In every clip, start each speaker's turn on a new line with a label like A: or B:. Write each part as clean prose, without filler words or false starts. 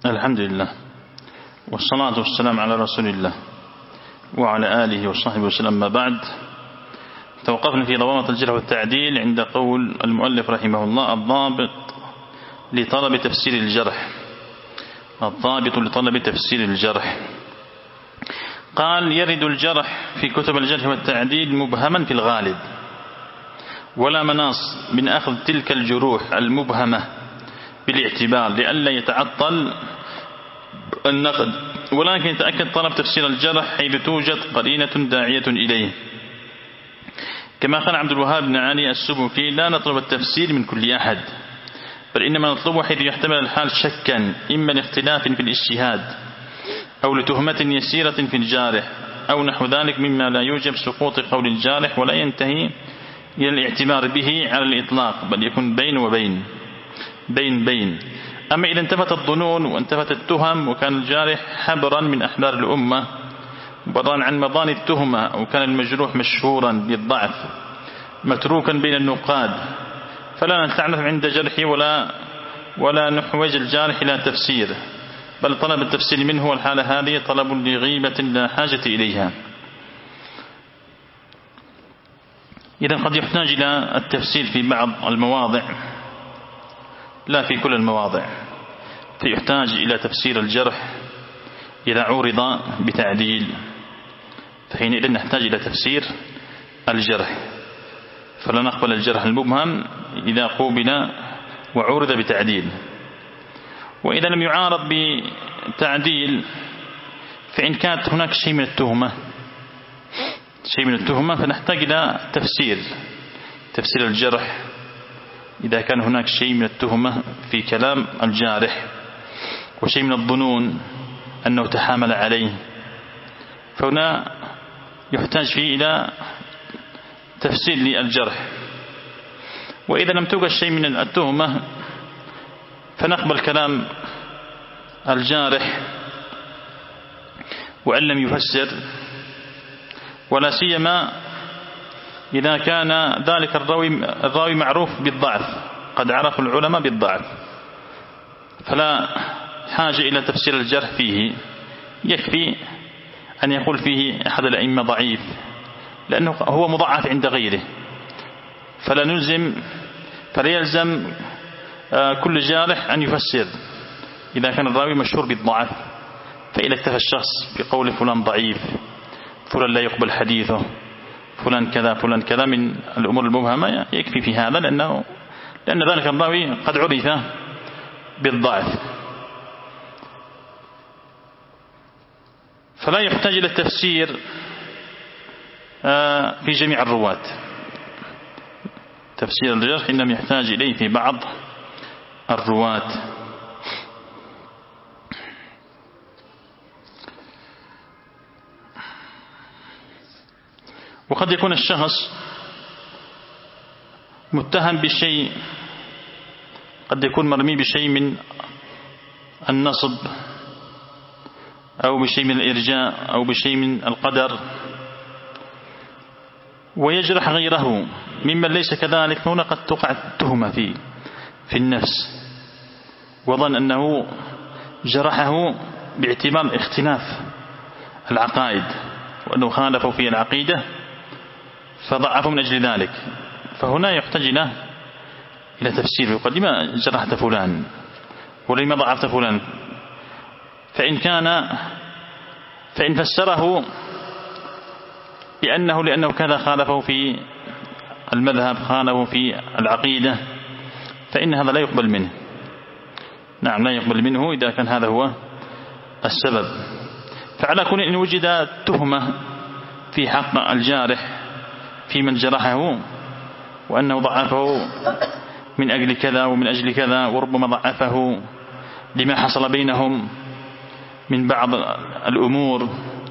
A: الحمد لله والصلاة والسلام على رسول الله وعلى آله وصحبه وسلم. ما بعد، توقفنا في ضوابط الجرح والتعديل عند قول المؤلف رحمه الله: الضابط لطلب تفسير الجرح. الضابط لطلب تفسير الجرح. قال: يرد الجرح في كتب الجرح والتعديل مبهما في الغالب، ولا مناص من أخذ تلك الجروح المبهمة بالاعتبار لئلا يتعطل النقد، ولكن يتأكد طلب تفسير الجرح حيث توجد قرينة داعية إليه. كما قال عبد الوهاب بن علي السبكي: لا نطلب التفسير من كل أحد، بل إنما نطلبه حيث يحتمل الحال شكا، إما لاختلاف في الاجتهاد أو لتهمة يسيرة في الجارح أو نحو ذلك مما لا يوجب سقوط قول الجارح ولا ينتهي إلى الاعتبار به على الإطلاق، بل يكون بين وبين بين. أما إذا انتفت الظنون وانتفت التهم وكان الجارح حبرا من أحبار الأمة برا عن مضان التهمة، أو كان المجروح مشهورا بالضعف متروكا بين النقاد، فلا نستعنف عند جرحه ولا نحوج الجارح إلى تفسير، بل طلب التفسير منه والحالة هذه طلب لغيبة لا حاجة إليها. إذا قد يحتاج إلى التفسير في بعض المواضع، لا في كل المواضع، فيحتاج إلى تفسير الجرح إذا عورض بتعديل، فحينئذ نحتاج إلى تفسير الجرح، فلا نقبل الجرح المبهم إذا قوبل وعورض بتعديل. وإذا لم يعارض بتعديل فإن كانت هناك شيء من التهمة فنحتاج إلى تفسير الجرح إذا كان هناك شيء من التهمة في كلام الجارح وشيء من الظنون أنه تحامل عليه، فهنا يحتاج فيه إلى تفسير للجرح. وإذا لم توجد شيء من التهمة فنقبل كلام الجارح وإن لم يفسر، ولا سيما إذا كان ذلك الراوي معروف بالضعف، قد عرف العلماء بالضعف، فلا حاجة إلى تفسير الجرح فيه، يكفي أن يقول فيه أحد الأئمة ضعيف لأنه هو مضعف عند غيره، فلا يلزم كل جارح أن يفسر إذا كان الراوي مشهور بالضعف. فإذا اكتفى الشخص بقول فلان ضعيف، فلان لا يقبل حديثه، فلان كذا من الأمور المبهمة، يكفي في هذا لأن ذلك الراوي قد عرف بالضعف، فلا يحتاج إلى التفسير في جميع الرواة. تفسير الجرح إنما يحتاج إليه في بعض الرواة. وقد يكون الشخص متهم بشيء، قد يكون مرمي بشيء من النصب أو بشيء من الإرجاء أو بشيء من القدر، ويجرح غيره ممن ليس كذلك، فهنا قد تقع التهمة في النفس، وظن أنه جرحه باعتبار اختلاف العقائد وأنه خالفه في العقيدة فضعفه من أجل ذلك، فهنا يحتاج إلى تفسير، يقول: لما جرحت فلان ولما ضعفت فلان؟ فإن فسره لأنه كذا خالفه في المذهب، خالفه في العقيدة، فإن هذا لا يقبل منه. نعم، لا يقبل منه إذا كان هذا هو السبب. فعلى كل إن وجد تهمة في حق الجارح في من جرحه وأنه ضعفه من أجل كذا ومن أجل كذا، وربما ضعفه لما حصل بينهم من بعض الأمور،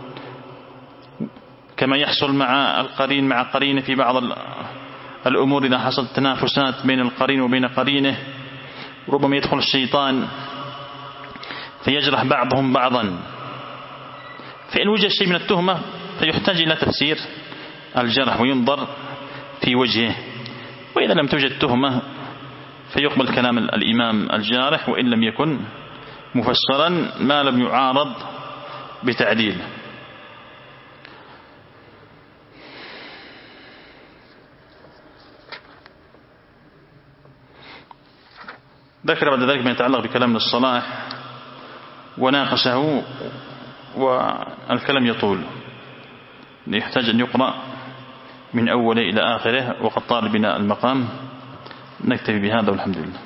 A: كما يحصل مع القرين مع قرينه في بعض الأمور إذا حصلت تنافسات بين القرين وبين قرينه، ربما يدخل الشيطان فيجرح بعضهم بعضا. فإن وجد شيء من التهمة فيحتاج إلى تفسير الجرح وينظر في وجهه، وإذا لم توجد تهمة فيقبل كلام الإمام الجارح وإن لم يكن مفسرا ما لم يعارض بتعديل. ذكر بعد ذلك ما يتعلق بكلام الصلاح وناقشه، والكلام يطول يحتاج أن يقرأ من أوله إلى آخره، وقد طال بنا المقام. نكتفي بهذا والحمد لله.